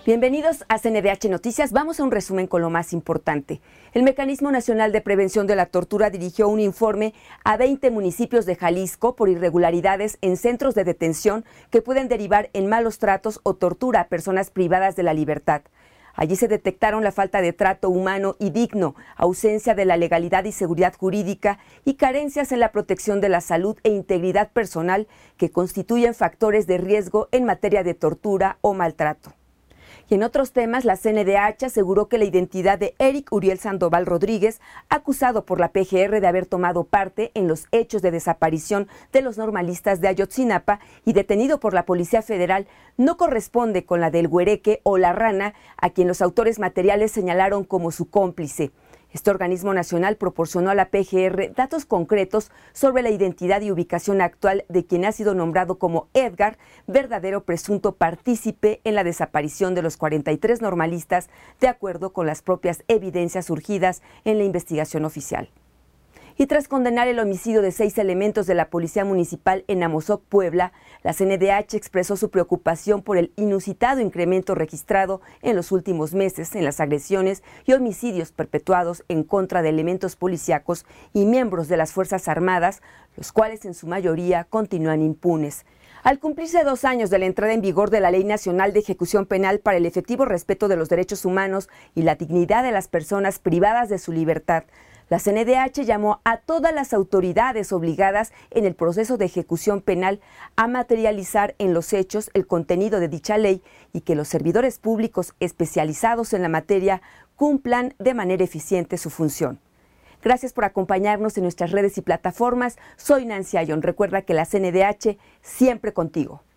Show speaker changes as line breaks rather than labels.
Bienvenidos a CNDH Noticias. Vamos a un resumen con lo más importante. El Mecanismo Nacional de Prevención de la Tortura dirigió un informe a 20 municipios de Jalisco por irregularidades en centros de detención que pueden derivar en malos tratos o tortura a personas privadas de la libertad. Allí se detectaron la falta de trato humano y digno, ausencia de la legalidad y seguridad jurídica y carencias en la protección de la salud e integridad personal que constituyen factores de riesgo en materia de tortura o maltrato. Y en otros temas, la CNDH aseguró que la identidad de Eric Uriel Sandoval Rodríguez, acusado por la PGR de haber tomado parte en los hechos de desaparición de los normalistas de Ayotzinapa y detenido por la Policía Federal, no corresponde con la del Güereque o la Rana, a quien los autores materiales señalaron como su cómplice. Este organismo nacional proporcionó a la PGR datos concretos sobre la identidad y ubicación actual de quien ha sido nombrado como Edgar, verdadero presunto partícipe en la desaparición de los 43 normalistas, de acuerdo con las propias evidencias surgidas en la investigación oficial. Y tras condenar el homicidio de 6 elementos de la Policía Municipal en Amozoc, Puebla, la CNDH expresó su preocupación por el inusitado incremento registrado en los últimos meses en las agresiones y homicidios perpetuados en contra de elementos policíacos y miembros de las Fuerzas Armadas, los cuales en su mayoría continúan impunes. Al cumplirse 2 años de la entrada en vigor de la Ley Nacional de Ejecución Penal para el efectivo respeto de los derechos humanos y la dignidad de las personas privadas de su libertad, la CNDH llamó a todas las autoridades obligadas en el proceso de ejecución penal a materializar en los hechos el contenido de dicha ley y que los servidores públicos especializados en la materia cumplan de manera eficiente su función. Gracias por acompañarnos en nuestras redes y plataformas. Soy Nancy Ayón. Recuerda que la CNDH siempre contigo.